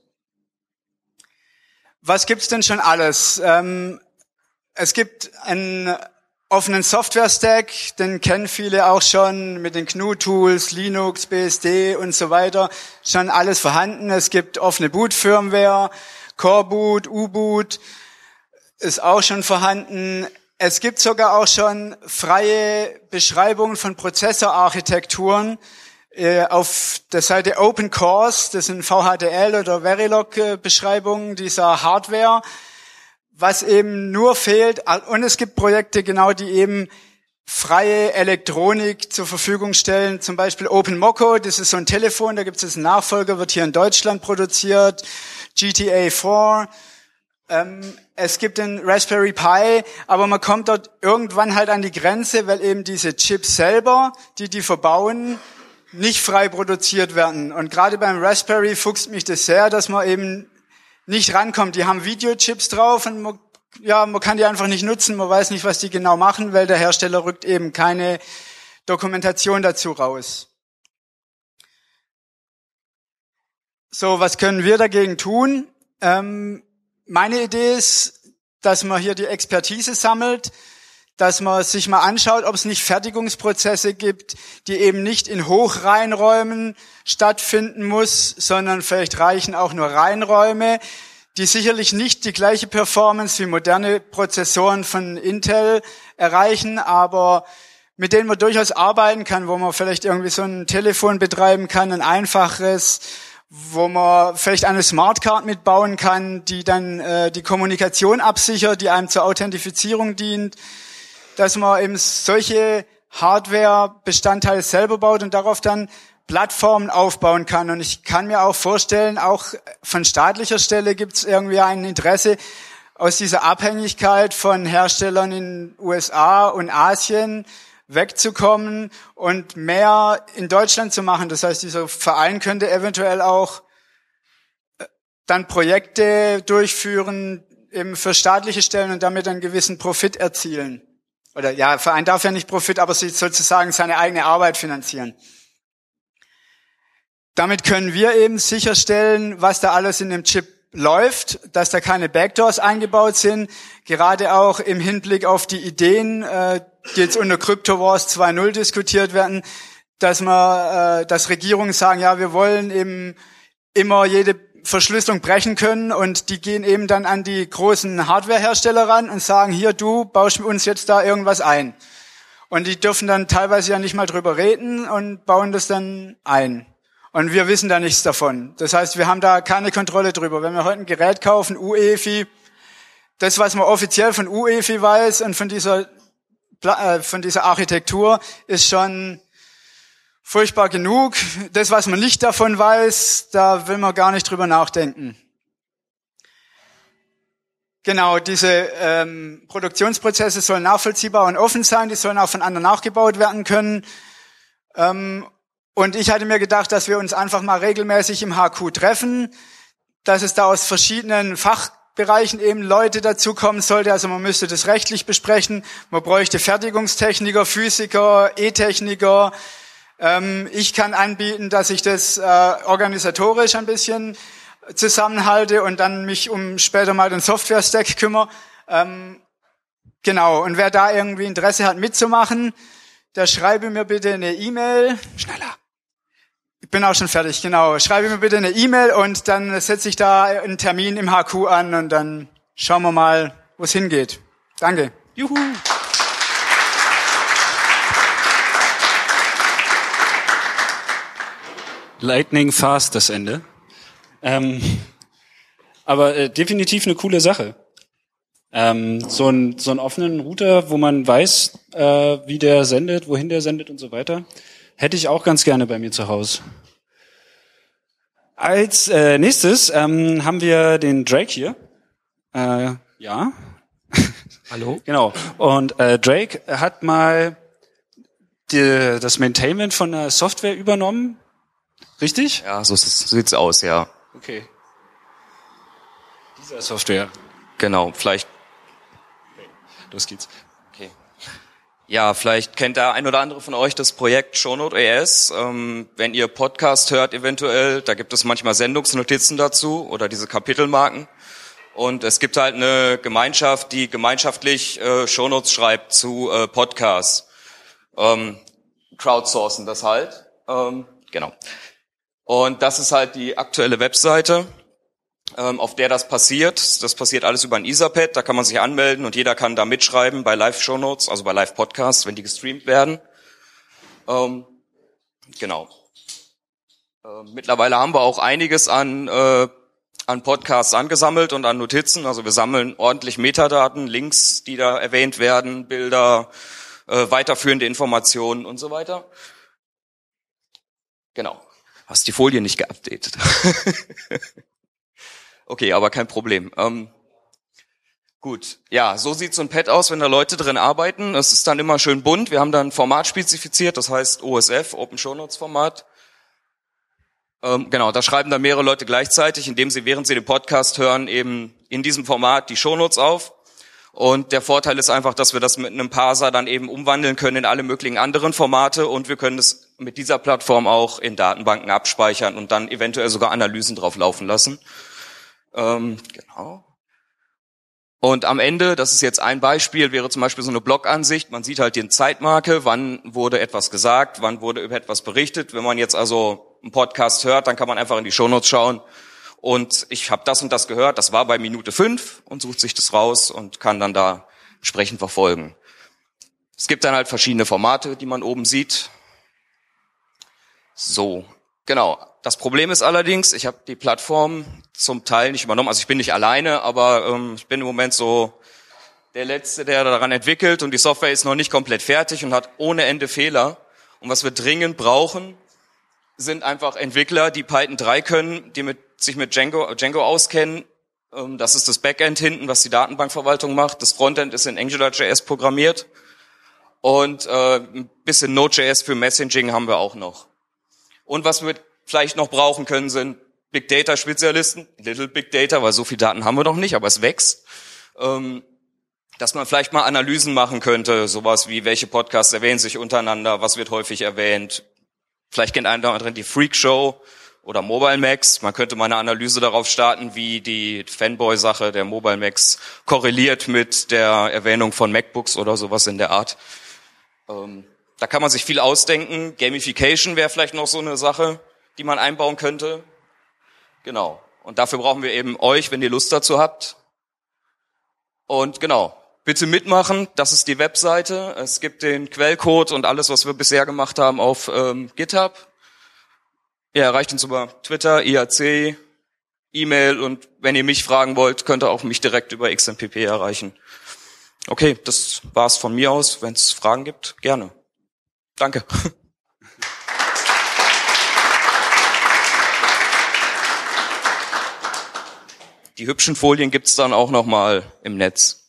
Speaker 6: Was gibt's denn schon alles? Ähm, es gibt einen offenen Software-Stack, den kennen viele auch schon mit den G N U-Tools, Linux, B S D und so weiter. Schon alles vorhanden. Es gibt offene Boot-Firmware, Coreboot, U-Boot, ist auch schon vorhanden. Es gibt sogar auch schon freie Beschreibungen von Prozessorarchitekturen äh, auf der Seite Open Cores. Das sind V H D L oder Verilog-Beschreibungen dieser Hardware, was eben nur fehlt. Und es gibt Projekte, genau, die eben freie Elektronik zur Verfügung stellen. Zum Beispiel OpenMoko, das ist so ein Telefon, da gibt es einen Nachfolger, wird hier in Deutschland produziert. G T A vier. Ähm, es gibt den Raspberry Pi, aber man kommt dort irgendwann halt an die Grenze, weil eben diese Chips selber, die die verbauen, nicht frei produziert werden. Und gerade beim Raspberry fuchst mich das sehr, dass man eben nicht rankommt. Die haben Videochips drauf und man, ja, man kann die einfach nicht nutzen. Man weiß nicht, was die genau machen, weil der Hersteller rückt eben keine Dokumentation dazu raus. So, was können wir dagegen tun? Ähm, meine Idee ist, dass man hier die Expertise sammelt, dass man sich mal anschaut, ob es nicht Fertigungsprozesse gibt, die eben nicht in Hochreinräumen stattfinden muss, sondern vielleicht reichen auch nur Reinräume, die sicherlich nicht die gleiche Performance wie moderne Prozessoren von Intel erreichen, aber mit denen man durchaus arbeiten kann, wo man vielleicht irgendwie so ein Telefon betreiben kann, ein einfaches, wo man vielleicht eine Smartcard mitbauen kann, die dann äh, die Kommunikation absichert, die einem zur Authentifizierung dient, dass man eben solche Hardware-Bestandteile selber baut und darauf dann Plattformen aufbauen kann. Und ich kann mir auch vorstellen, auch von staatlicher Stelle gibt es irgendwie ein Interesse, aus dieser Abhängigkeit von Herstellern in U S A und Asien wegzukommen und mehr in Deutschland zu machen. Das heißt, dieser Verein könnte eventuell auch dann Projekte durchführen, eben für staatliche Stellen und damit einen gewissen Profit erzielen. Oder ja, Verein darf ja nicht Profit, aber sozusagen seine eigene Arbeit finanzieren. Damit können wir eben sicherstellen, was da alles in dem Chip läuft, dass da keine Backdoors eingebaut sind, gerade auch im Hinblick auf die Ideen, die jetzt unter CryptoWars zwei Punkt null diskutiert werden, dass man, dass Regierungen sagen, ja, wir wollen eben immer jede Verschlüsselung brechen können und die gehen eben dann an die großen Hardwarehersteller ran und sagen, hier, du baust uns jetzt da irgendwas ein. Und die dürfen dann teilweise ja nicht mal drüber reden und bauen das dann ein. Und wir wissen da nichts davon. Das heißt, wir haben da keine Kontrolle drüber. Wenn wir heute ein Gerät kaufen, U E F I, das, was man offiziell von U E F I weiß und von dieser, äh, von dieser Architektur, ist schon furchtbar genug. Das, was man nicht davon weiß, da will man gar nicht drüber nachdenken. Genau, diese ähm, Produktionsprozesse sollen nachvollziehbar und offen sein, die sollen auch von anderen nachgebaut werden können. Ähm, und ich hatte mir gedacht, dass wir uns einfach mal regelmäßig im H Q treffen, dass es da aus verschiedenen Fachbereichen eben Leute dazukommen sollte. Also man müsste das rechtlich besprechen, man bräuchte Fertigungstechniker, Physiker, E-Techniker. Ähm, ich kann anbieten, dass ich das äh, organisatorisch ein bisschen zusammenhalte und dann mich um später mal den Software-Stack kümmere. Ähm, genau, und wer da irgendwie Interesse hat mitzumachen, der schreibe mir bitte eine E-Mail. Schneller. Ich bin auch schon fertig, genau. Schreibe mir bitte eine E-Mail und dann setze ich da einen Termin im H Q an und dann schauen wir mal, wo es hingeht. Danke.
Speaker 1: Juhu. Lightning fast das Ende. Ähm, aber äh, definitiv eine coole Sache. Ähm, so, ein, so einen offenen Router, wo man weiß, äh, wie der sendet, wohin der sendet und so weiter, hätte ich auch ganz gerne bei mir zu Hause. Als äh, nächstes ähm, haben wir den Drake hier. Äh, ja.
Speaker 9: Hallo?
Speaker 1: Genau. Und äh, Drake hat mal die, das Maintainment von der Software übernommen. Richtig?
Speaker 9: Ja, so, so sieht's aus, ja.
Speaker 1: Okay. Dieser Software.
Speaker 9: Genau, vielleicht.
Speaker 1: Los geht's.
Speaker 9: Okay. Ja, vielleicht kennt der ein oder andere von euch das Projekt Shownote.es. Ähm, wenn ihr Podcast hört eventuell, da gibt es manchmal Sendungsnotizen dazu oder diese Kapitelmarken. Und es gibt halt eine Gemeinschaft, die gemeinschaftlich äh, Shownotes schreibt zu äh, Podcasts. Ähm, crowdsourcen das halt. Ähm, genau. Und das ist halt die aktuelle Webseite, ähm, auf der das passiert. Das passiert alles über ein Etherpad, da kann man sich anmelden und jeder kann da mitschreiben bei Live-Shownotes, also bei Live-Podcasts, wenn die gestreamt werden. Ähm, genau. Äh, mittlerweile haben wir auch einiges an äh, an Podcasts angesammelt und an Notizen. Also wir sammeln ordentlich Metadaten, Links, die da erwähnt werden, Bilder, äh, weiterführende Informationen und so weiter. Genau. Hast die Folie nicht geupdatet. Okay, aber kein Problem. Ähm, gut, ja, so sieht so ein Pad aus, wenn da Leute drin arbeiten. Es ist dann immer schön bunt. Wir haben dann ein Format spezifiziert, das heißt O S F, Open Show Notes Format. Ähm, genau, da schreiben dann mehrere Leute gleichzeitig, indem sie, während sie den Podcast hören, eben in diesem Format die Shownotes auf. Und der Vorteil ist einfach, dass wir das mit einem Parser dann eben umwandeln können in alle möglichen anderen Formate und wir können es mit dieser Plattform auch in Datenbanken abspeichern und dann eventuell sogar Analysen drauf laufen lassen. Ähm, genau. Und am Ende, das ist jetzt ein Beispiel, wäre zum Beispiel so eine Blogansicht. Man sieht halt die Zeitmarke, wann wurde etwas gesagt, wann wurde über etwas berichtet. Wenn man jetzt also einen Podcast hört, dann kann man einfach in die Shownotes schauen und ich habe das und das gehört, das war bei Minute fünf und sucht sich das raus und kann dann da entsprechend verfolgen. Es gibt dann halt verschiedene Formate, die man oben sieht. So, genau. Das Problem ist allerdings, ich habe die Plattform zum Teil nicht übernommen. Also ich bin nicht alleine, aber ähm, ich bin im Moment so der Letzte, der daran entwickelt und die Software ist noch nicht komplett fertig und hat ohne Ende Fehler. Und was wir dringend brauchen, sind einfach Entwickler, die Python drei können, die mit, sich mit Django, Django auskennen. Ähm, das ist das Backend hinten, was die Datenbankverwaltung macht. Das Frontend ist in AngularJS programmiert. Und äh, ein bisschen Node.js für Messaging haben wir auch noch. Und was wir vielleicht noch brauchen können, sind Big Data Spezialisten, Little Big Data, weil so viel Daten haben wir noch nicht, aber es wächst. Ähm, dass man vielleicht mal Analysen machen könnte, sowas wie, welche Podcasts erwähnen sich untereinander, was wird häufig erwähnt. Vielleicht kennt einer drin die Freak Show oder Mobile Max. Man könnte mal eine Analyse darauf starten, wie die Fanboy-Sache der Mobile Max korreliert mit der Erwähnung von MacBooks oder sowas in der Art. Ähm, da kann man sich viel ausdenken. Gamification wäre vielleicht noch so eine Sache, die man einbauen könnte. Genau. Und dafür brauchen wir eben euch, wenn ihr Lust dazu habt. Und genau, bitte mitmachen. Das ist die Webseite. Es gibt den Quellcode und alles, was wir bisher gemacht haben, auf ähm, GitHub. Ihr erreicht uns über Twitter, I A C, E-Mail und wenn ihr mich fragen wollt, könnt ihr auch mich direkt über X M P P erreichen. Okay, das war's von mir aus. Wenn es Fragen gibt, gerne. Danke. Die hübschen Folien gibt's dann auch noch mal im Netz.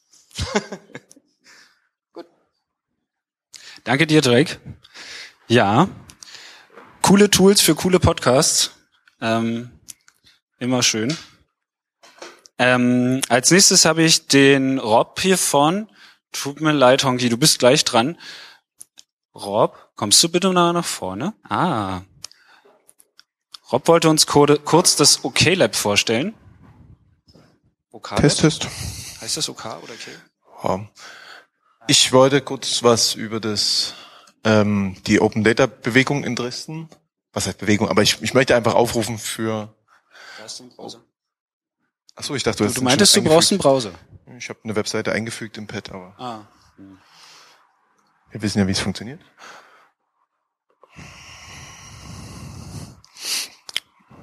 Speaker 1: Gut. Danke dir, Drake. Ja, coole Tools für coole Podcasts. Ähm, immer schön. Ähm, als nächstes habe ich den Rob hier vorn. Tut mir leid, Honky, du bist gleich dran. Rob, kommst du bitte mal nach vorne? Ah. Rob wollte uns kurz das OK-Lab vorstellen. OK
Speaker 10: Test, Test.
Speaker 1: Heißt das OK oder OK?
Speaker 10: Ja. Ich wollte kurz was über das ähm, die Open Data Bewegung in Dresden. Was heißt Bewegung? Aber ich, ich möchte einfach aufrufen für.
Speaker 1: Brauchst du einen Browser?
Speaker 10: Ach so, ich dachte, du, hast
Speaker 1: du meintest, du brauchst einen Browser.
Speaker 10: Ich habe eine Webseite eingefügt im Pad, aber
Speaker 1: ah. hm.
Speaker 10: wir wissen ja, wie es funktioniert.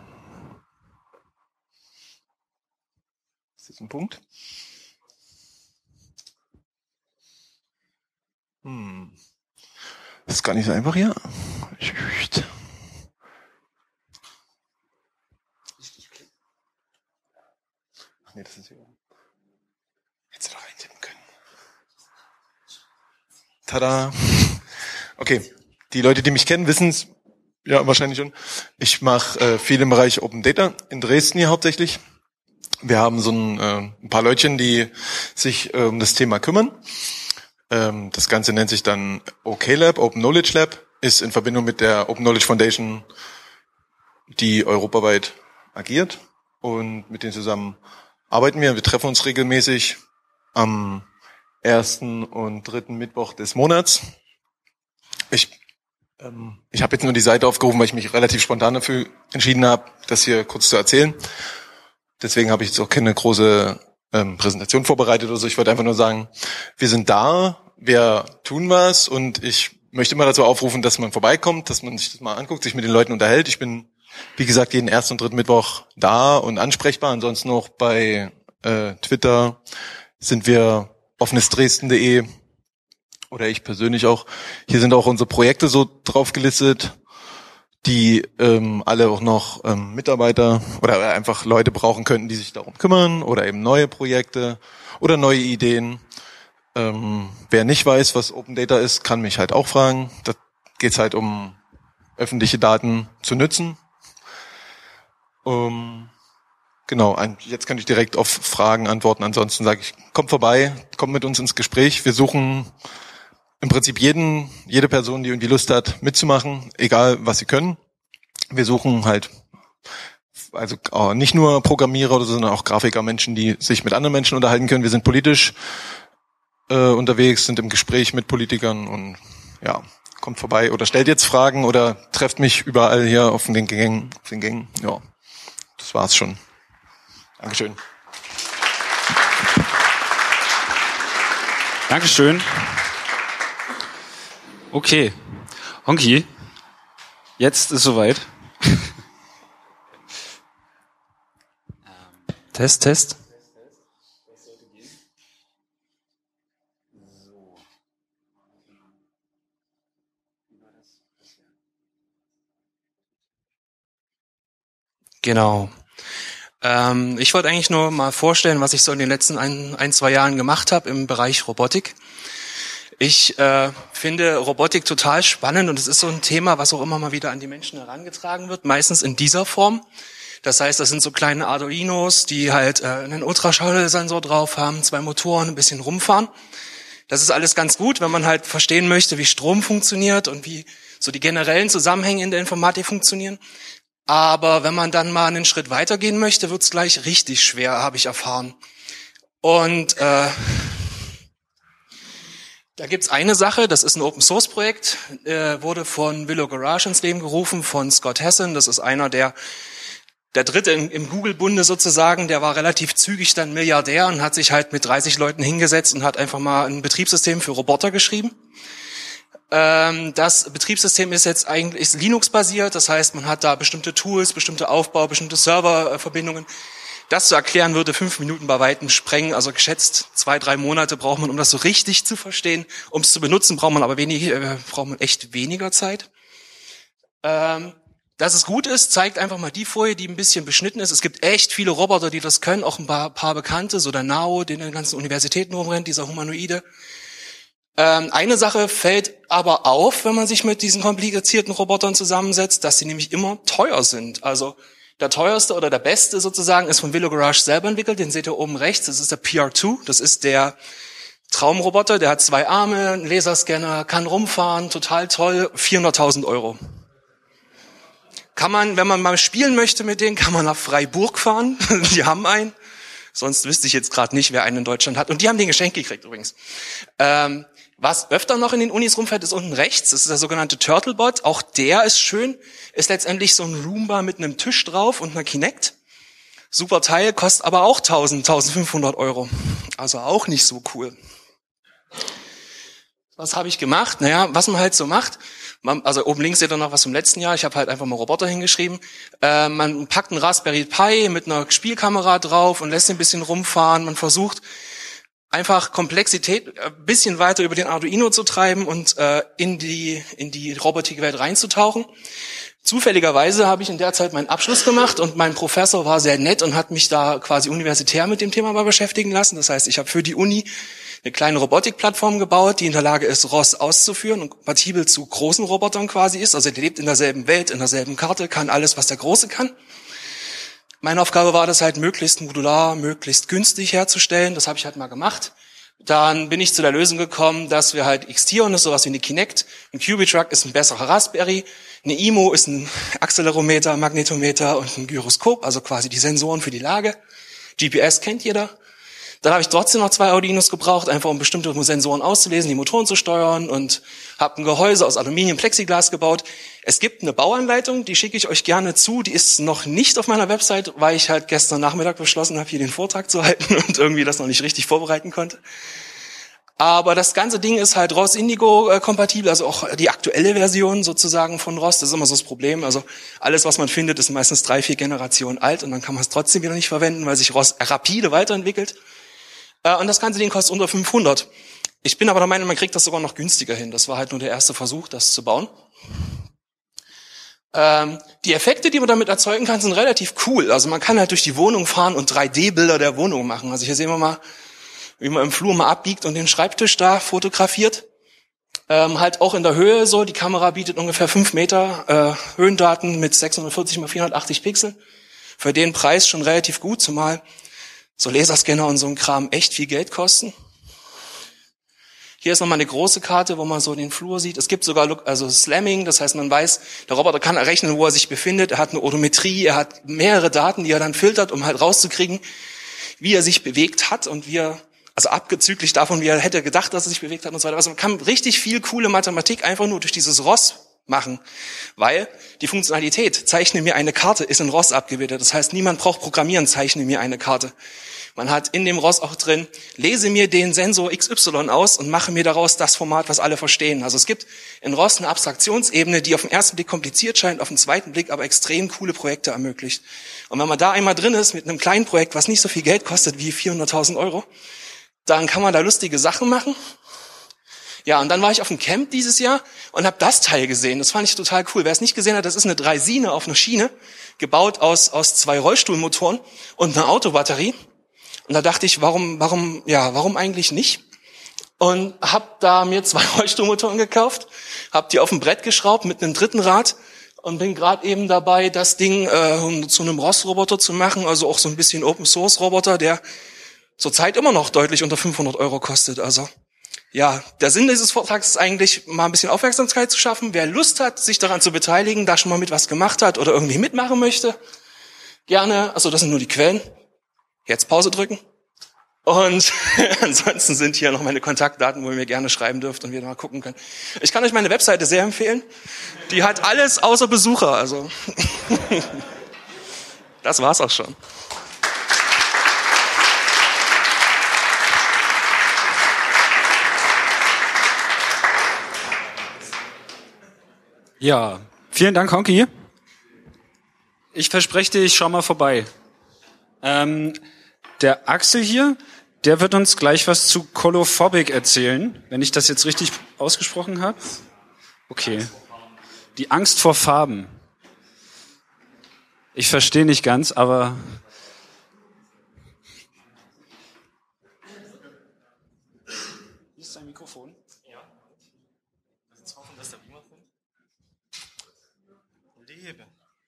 Speaker 10: Ist das ein Punkt? Hm. Das ist gar nicht so einfach hier. Ach nee, das ist hier oben. Hättest du doch eintippen können. Tada. Okay, die Leute, die mich kennen, wissen es ja wahrscheinlich schon. Ich mache äh, viel im Bereich Open Data in Dresden hier hauptsächlich. Wir haben so ein, äh, ein paar Leutchen, die sich äh, um das Thema kümmern. Ähm, das Ganze nennt sich dann OKLab, Open Knowledge Lab, ist in Verbindung mit der Open Knowledge Foundation, die europaweit agiert. Und mit denen zusammen arbeiten wir. Wir treffen uns regelmäßig am ersten und dritten Mittwoch des Monats. Ich ähm, ich habe jetzt nur die Seite aufgerufen, weil ich mich relativ spontan dafür entschieden habe, das hier kurz zu erzählen. Deswegen habe ich jetzt auch keine große ähm, Präsentation vorbereitet oder so. Ich wollte einfach nur sagen, wir sind da, wir tun was und ich möchte immer dazu aufrufen, dass man vorbeikommt, dass man sich das mal anguckt, sich mit den Leuten unterhält. Ich bin, wie gesagt, jeden ersten und dritten Mittwoch da und ansprechbar. Ansonsten noch bei äh, Twitter sind wir offenes dresden punkt de oder ich persönlich auch. Hier sind auch unsere Projekte so drauf gelistet, die ähm, alle auch noch ähm, Mitarbeiter oder einfach Leute brauchen könnten, die sich darum kümmern oder eben neue Projekte oder neue Ideen. Ähm, wer nicht weiß, was Open Data ist, kann mich halt auch fragen. Da geht es halt um öffentliche Daten zu nutzen. Um, genau, ein, jetzt kann ich direkt auf Fragen antworten. Ansonsten sage ich, kommt vorbei, kommt mit uns ins Gespräch. Wir suchen im Prinzip jeden, jede Person, die irgendwie Lust hat, mitzumachen, egal was sie können. Wir suchen halt also nicht nur Programmierer, oder so, sondern auch Grafiker, Menschen, die sich mit anderen Menschen unterhalten können. Wir sind politisch äh, unterwegs, sind im Gespräch mit Politikern und ja, kommt vorbei oder stellt jetzt Fragen oder trefft mich überall hier auf den Gängen. Auf den Gängen. Ja, das war's schon. Dankeschön.
Speaker 1: Dankeschön. Okay, Honky, jetzt ist soweit. Test, Test.
Speaker 11: Genau. Ähm, ich wollte eigentlich nur mal vorstellen, was ich so in den letzten ein, ein zwei Jahren gemacht habe im Bereich Robotik. Ich äh, finde Robotik total spannend und es ist so ein Thema, was auch immer mal wieder an die Menschen herangetragen wird, meistens in dieser Form. Das heißt, das sind so kleine Arduinos, die halt äh, einen Ultraschallsensor drauf haben, zwei Motoren, ein bisschen rumfahren. Das ist alles ganz gut, wenn man halt verstehen möchte, wie Strom funktioniert und wie so die generellen Zusammenhänge in der Informatik funktionieren. Aber wenn man dann mal einen Schritt weitergehen möchte, wird's gleich richtig schwer, habe ich erfahren. Und äh, da gibt's eine Sache, das ist ein Open-Source-Projekt, äh, wurde von Willow Garage ins Leben gerufen, von Scott Hassan. Das ist einer der, der Dritte im, im Google-Bunde sozusagen. Der war relativ zügig dann Milliardär und hat sich halt mit dreißig Leuten hingesetzt und hat einfach mal ein Betriebssystem für Roboter geschrieben. Ähm, das Betriebssystem ist jetzt eigentlich ist Linux-basiert, das heißt, man hat da bestimmte Tools, bestimmte Aufbau, bestimmte Serververbindungen. Das zu erklären würde fünf Minuten bei Weitem sprengen, also geschätzt zwei, drei Monate braucht man, um das so richtig zu verstehen. Um es zu benutzen, braucht man aber wenig, äh, braucht man echt weniger Zeit. Ähm, dass es gut ist, zeigt einfach mal die Folie, die ein bisschen beschnitten ist. Es gibt echt viele Roboter, die das können, auch ein paar, paar Bekannte, so der Nao, den in den ganzen Universitäten rumrennt, dieser Humanoide. Ähm, eine Sache fällt aber auf, wenn man sich mit diesen komplizierten Robotern zusammensetzt, dass sie nämlich immer teuer sind. Also der teuerste oder der beste sozusagen ist von Willow Garage selber entwickelt, den seht ihr oben rechts, das ist der P R zwei, das ist der Traumroboter, der hat zwei Arme, einen Laserscanner, kann rumfahren, total toll, vierhunderttausend Euro. Kann man, wenn man mal spielen möchte mit denen, kann man nach Freiburg fahren, die haben einen, sonst wüsste ich jetzt gerade nicht, wer einen in Deutschland hat, und die haben den geschenkt gekriegt übrigens. Ähm, Was öfter noch in den Unis rumfährt, ist unten rechts. Das ist der sogenannte Turtlebot. Auch der ist schön. Ist letztendlich so ein Roomba mit einem Tisch drauf und einer Kinect. Super Teil, kostet aber auch tausend, tausendfünfhundert Euro. Also auch nicht so cool. Was habe ich gemacht? Naja, was man halt so macht. Man, also oben links seht ihr noch was vom letzten Jahr. Ich habe halt einfach mal Roboter hingeschrieben. Äh, man packt einen Raspberry Pi mit einer Spielkamera drauf und lässt ihn ein bisschen rumfahren. Man versucht einfach Komplexität ein bisschen weiter über den Arduino zu treiben und äh, in die in die Robotikwelt reinzutauchen. Zufälligerweise habe ich in der Zeit meinen Abschluss gemacht und mein Professor war sehr nett und hat mich da quasi universitär mit dem Thema mal beschäftigen lassen. Das heißt, ich habe für die Uni eine kleine Robotikplattform gebaut, die in der Lage ist, R O S auszuführen und kompatibel zu großen Robotern quasi ist. Also der lebt in derselben Welt, in derselben Karte, kann alles, was der Große kann. Meine Aufgabe war das halt, möglichst modular, möglichst günstig herzustellen. Das habe ich halt mal gemacht. Dann bin ich zu der Lösung gekommen, dass wir halt Xtion ist sowas wie eine Kinect, ein Qubitruck ist ein besserer Raspberry, eine I M O ist ein Accelerometer, Magnetometer und ein Gyroskop, also quasi die Sensoren für die Lage. G P S kennt jeder. Dann habe ich trotzdem noch zwei Arduinos gebraucht, einfach um bestimmte Sensoren auszulesen, die Motoren zu steuern und habe ein Gehäuse aus Aluminium-Plexiglas gebaut. Es gibt eine Bauanleitung, die schicke ich euch gerne zu. Die ist noch nicht auf meiner Website, weil ich halt gestern Nachmittag beschlossen habe, hier den Vortrag zu halten und irgendwie das noch nicht richtig vorbereiten konnte. Aber das ganze Ding ist halt R O S Indigo äh, kompatibel, also auch die aktuelle Version sozusagen von R O S. Das ist immer so das Problem. Also alles, was man findet, ist meistens drei, vier Generationen alt und dann kann man es trotzdem wieder nicht verwenden, weil sich R O S rapide weiterentwickelt. Äh, und das ganze Ding kostet unter fünfhundert. Ich bin aber der Meinung, man kriegt das sogar noch günstiger hin. Das war halt nur der erste Versuch, das zu bauen. Ähm, die Effekte, die man damit erzeugen kann, sind relativ cool. Also man kann halt durch die Wohnung fahren und drei D Bilder der Wohnung machen. Also hier sehen wir mal, wie man im Flur mal abbiegt und den Schreibtisch da fotografiert. Ähm, halt auch in der Höhe so. Die Kamera bietet ungefähr fünf Meter äh, Höhendaten mit sechshundertvierzig mal vierhundertachtzig Pixel. Für den Preis schon relativ gut, zumal so Laserscanner und so ein Kram echt viel Geld kosten. Hier ist nochmal eine große Karte, wo man so den Flur sieht. Es gibt sogar also Slamming, das heißt, man weiß, der Roboter kann errechnen, wo er sich befindet. Er hat eine Odometrie, er hat mehrere Daten, die er dann filtert, um halt rauszukriegen, wie er sich bewegt hat und wie er, also abzüglich davon, wie er hätte gedacht, dass er sich bewegt hat und so weiter. Also man kann richtig viel coole Mathematik einfach nur durch dieses R O S machen, weil die Funktionalität, zeichne mir eine Karte, ist in R O S abgebildet. Das heißt, niemand braucht programmieren, zeichne mir eine Karte. Man hat in dem R O S auch drin, lese mir den Sensor X Y aus und mache mir daraus das Format, was alle verstehen. Also es gibt in R O S eine Abstraktionsebene, die auf den ersten Blick kompliziert scheint, auf den zweiten Blick aber extrem coole Projekte ermöglicht. Und wenn man da einmal drin ist mit einem kleinen Projekt, was nicht so viel Geld kostet wie vierhunderttausend Euro, dann kann man da lustige Sachen machen. Ja, und dann war ich auf dem Camp dieses Jahr und habe das Teil gesehen. Das fand ich total cool. Wer es nicht gesehen hat, das ist eine Draisine auf einer Schiene, gebaut aus aus zwei Rollstuhlmotoren und einer Autobatterie. Und da dachte ich, warum, warum, ja, warum eigentlich nicht? Und hab da mir zwei Rollstuhlmotoren gekauft, hab die auf ein Brett geschraubt mit einem dritten Rad und bin gerade eben dabei, das Ding äh, zu einem R O S-Roboter zu machen, also auch so ein bisschen Open-Source-Roboter, der zurzeit immer noch deutlich unter fünfhundert Euro kostet. Also ja, der Sinn dieses Vortrags ist eigentlich, mal ein bisschen Aufmerksamkeit zu schaffen. Wer Lust hat, sich daran zu beteiligen, da schon mal mit was gemacht hat oder irgendwie mitmachen möchte, gerne. Also das sind nur die Quellen. Jetzt Pause drücken. Und ansonsten sind hier noch meine Kontaktdaten, wo ihr mir gerne schreiben dürft und wir mal gucken können. Ich kann euch meine Webseite sehr empfehlen. Die hat alles außer Besucher. Also das war's auch schon.
Speaker 1: Ja, vielen Dank, Honky. Ich verspreche dir, ich schau mal vorbei. Ähm, der Axel hier, der wird uns gleich was zu Colophobic erzählen, wenn ich das jetzt richtig ausgesprochen habe. Okay. Die Angst vor Farben. Ich verstehe nicht ganz, aber... Hier ist dein Mikrofon. Ja. Jetzt hoffen, dass der Beamer kommt. Leben.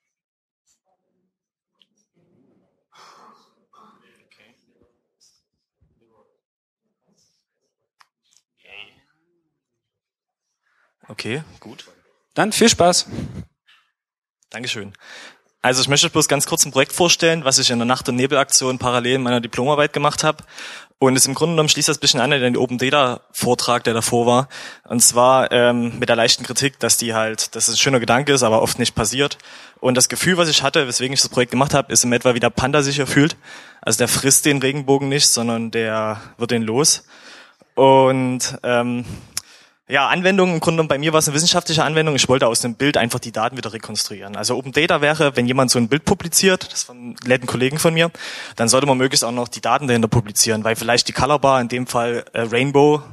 Speaker 12: Okay, gut.
Speaker 1: Dann viel Spaß.
Speaker 12: Dankeschön. Also ich möchte bloß ganz kurz ein Projekt vorstellen, was ich in der Nacht- und Nebelaktion parallel in meiner Diplomarbeit gemacht habe. Und es im Grunde genommen schließt das ein bisschen an den Open Data Vortrag, der davor war. Und zwar ähm, mit der leichten Kritik, dass die halt, dass es ein schöner Gedanke ist, aber oft nicht passiert. Und das Gefühl, was ich hatte, weswegen ich das Projekt gemacht habe, ist in etwa, wie der Panda sich fühlt. Also der frisst den Regenbogen nicht, sondern der wird den los. Und ähm, Ja, Anwendung, im Grunde genommen bei mir war es eine wissenschaftliche Anwendung. Ich wollte aus dem Bild einfach die Daten wieder rekonstruieren. Also Open Data wäre, wenn jemand so ein Bild publiziert, das von netten Kollegen von mir, dann sollte man möglichst auch noch die Daten dahinter publizieren, weil vielleicht die Colorbar, in dem Fall äh, Rainbow,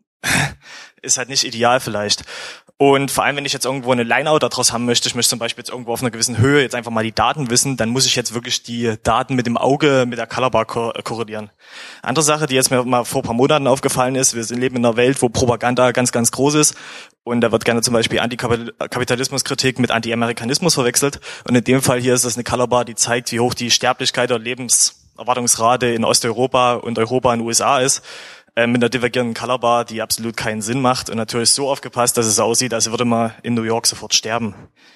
Speaker 12: ist halt nicht ideal vielleicht. Und vor allem, wenn ich jetzt irgendwo eine Lineout daraus haben möchte, ich möchte zum Beispiel jetzt irgendwo auf einer gewissen Höhe jetzt einfach mal die Daten wissen, dann muss ich jetzt wirklich die Daten mit dem Auge, mit der Colorbar ko- korrelieren. Andere Sache, die jetzt mir mal vor ein paar Monaten aufgefallen ist, wir leben in einer Welt, wo Propaganda ganz, ganz groß ist und da wird gerne zum Beispiel Antikapitalismuskritik mit Anti-Amerikanismus verwechselt und in dem Fall hier ist das eine Colorbar, die zeigt, wie hoch die Sterblichkeit oder Lebenserwartungsrate in Osteuropa und Europa in den U S A ist. Mit einer divergierenden Colorbar, die absolut keinen Sinn macht und natürlich so aufgepasst, dass es aussieht, als würde man in New York sofort sterben.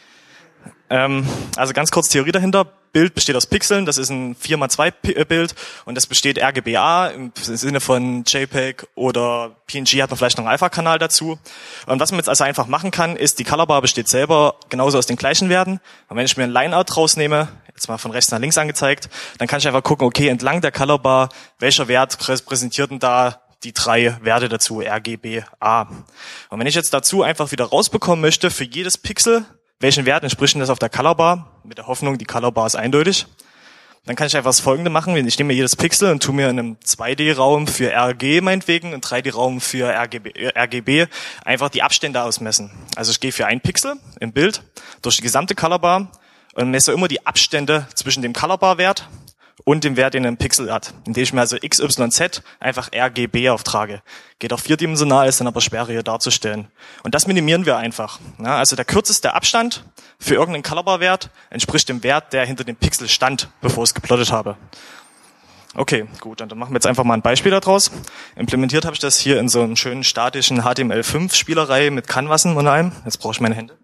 Speaker 12: Ähm, also ganz kurz Theorie dahinter. Bild besteht aus Pixeln, das ist ein vier mal zwei Bild und das besteht R G B A im Sinne von JPEG oder P N G hat man vielleicht noch einen Alpha-Kanal dazu. Und was man jetzt also einfach machen kann, ist, die Colorbar besteht selber genauso aus den gleichen Werten. Und wenn ich mir ein Lineout rausnehme, jetzt mal von rechts nach links angezeigt, dann kann ich einfach gucken, okay, entlang der Colorbar, welcher Wert repräsentiert denn da die drei Werte dazu, R G B A. Und wenn ich jetzt dazu einfach wieder rausbekommen möchte, für jedes Pixel, welchen Wert entspricht denn das auf der Colorbar, mit der Hoffnung, die Colorbar ist eindeutig, dann kann ich einfach das Folgende machen, ich nehme mir jedes Pixel und tue mir in einem zwei D Raum für R G meinetwegen, einen drei D Raum für R G B, R G B einfach die Abstände ausmessen. Also ich gehe für ein Pixel im Bild durch die gesamte Colorbar und messe immer die Abstände zwischen dem Colorbar-Wert und dem Wert, den ein Pixel hat, indem ich mir also X, Y, Z einfach R G B auftrage. Geht auch vierdimensional, ist dann aber schwerer hier darzustellen. Und das minimieren wir einfach. Ja, also der kürzeste Abstand für irgendeinen Colorbar-Wert entspricht dem Wert, der hinter dem Pixel stand, bevor ich es geplottet habe. Okay, gut, dann machen wir jetzt einfach mal ein Beispiel daraus. Implementiert habe ich das hier in so einem schönen statischen H T M L fünf Spielerei mit Canvasen und allem. Jetzt brauche ich meine Hände.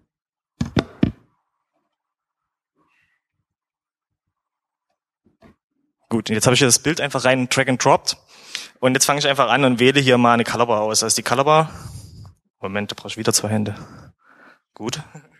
Speaker 12: Gut, jetzt habe ich hier das Bild einfach rein Drag and Dropped und jetzt fange ich einfach an und wähle hier mal eine Colorbar aus. Also die Colorbar, Moment, da brauche ich wieder zwei Hände. Gut.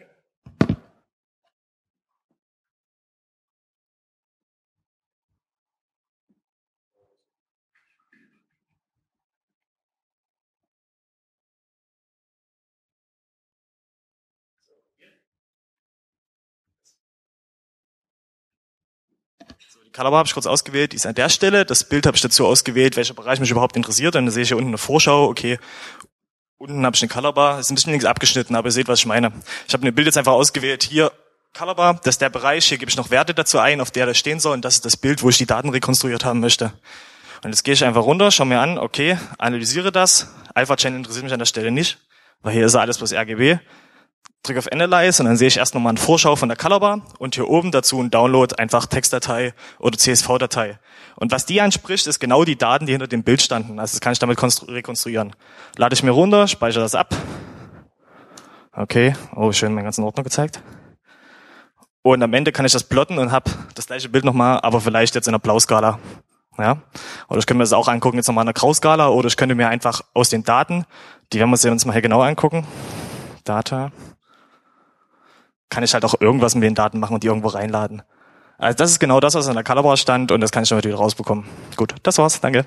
Speaker 12: Colorbar habe ich kurz ausgewählt, die ist an der Stelle. Das Bild habe ich dazu ausgewählt, welcher Bereich mich überhaupt interessiert. Und dann sehe ich hier unten eine Vorschau, okay, unten habe ich eine Colorbar, ist ein bisschen links abgeschnitten, aber ihr seht, was ich meine. Ich habe ein Bild jetzt einfach ausgewählt, hier Colorbar, das ist der Bereich, hier gebe ich noch Werte dazu ein, auf der das stehen soll. Und das ist das Bild, wo ich die Daten rekonstruiert haben möchte. Und jetzt gehe ich einfach runter, schaue mir an, okay, analysiere das. Alpha Channel interessiert mich an der Stelle nicht, weil hier ist ja alles bloß R G B. Drücke auf Analyze und dann sehe ich erst nochmal eine Vorschau von der Colorbar und hier oben dazu ein Download, einfach Textdatei oder C S V-Datei. Und was die anspricht, ist genau die Daten, die hinter dem Bild standen. Also das kann ich damit rekonstruieren. Lade ich mir runter, speichere das ab. Okay, oh schön, meinen ganzen Ordner gezeigt. Und am Ende kann ich das plotten und habe das gleiche Bild nochmal, aber vielleicht jetzt in einer Blauskala. Ja? Oder ich könnte mir das auch angucken, jetzt nochmal in einer Grauskala, oder ich könnte mir einfach aus den Daten, die werden wir uns mal hier genau angucken, Data, kann ich halt auch irgendwas mit den Daten machen und die irgendwo reinladen. Also das ist genau das, was in der Colorbar stand und das kann ich dann wieder rausbekommen. Gut, das war's, danke.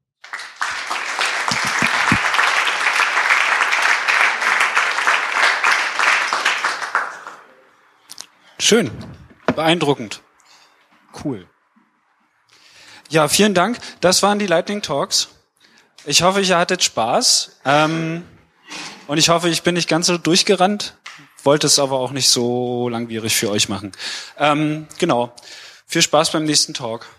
Speaker 1: Schön, beeindruckend, cool. Ja, vielen Dank. Das waren die Lightning Talks. Ich hoffe, ihr hattet Spaß ähm, und ich hoffe, ich bin nicht ganz so durchgerannt. Wollte es aber auch nicht so langwierig für euch machen. Ähm, genau. Viel Spaß beim nächsten Talk.